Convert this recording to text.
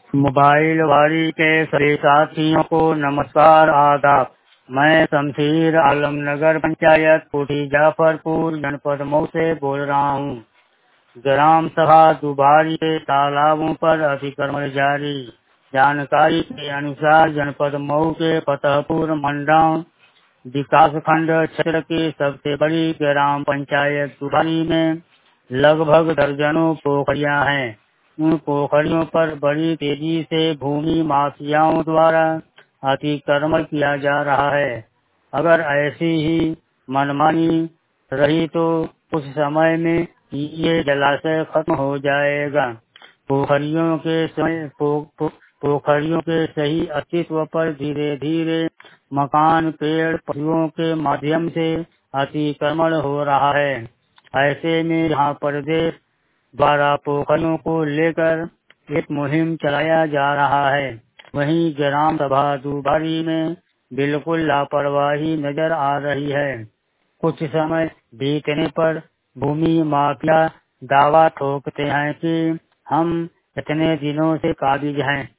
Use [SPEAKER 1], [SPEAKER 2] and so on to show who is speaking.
[SPEAKER 1] Mobile वारी के सभी साथियों को नमस्कार आदाब। मैं शमशीर आलम नगर पंचायत कोठी जाफरपुर जनपद मऊ से बोल रहा हूँ। ग्राम सभा दुबारी के तालाबों पर अतिक्रमण जारी। जानकारी के अनुसार जनपद मऊ के फतेहपुर मंडल विकास खंड क्षेत्र की सबसे बड़ी ग्राम पंचायत दुबारी में लगभग दर्जनों पोखरियां हैं। उन पोखरियों पर बड़ी तेजी से भूमि माफियाओं द्वारा अतिक्रमण किया जा रहा है। अगर ऐसी ही मनमानी रही तो कुछ समय में ये जलाशय खत्म हो जाएगा। पोखरियों के सही अस्तित्व पर धीरे धीरे मकान पेड़ पौधों के माध्यम से अतिक्रमण हो रहा है। ऐसे में यहाँ प्रदेश द्वारा पोखरियों को लेकर एक मुहिम चलाया जा रहा है, वहीं ग्राम सभा दुबारी में बिल्कुल लापरवाही नजर आ रही है। कुछ समय बीतने पर भूमि माफिया दावा ठोकते हैं कि हम इतने दिनों से काबिज हैं,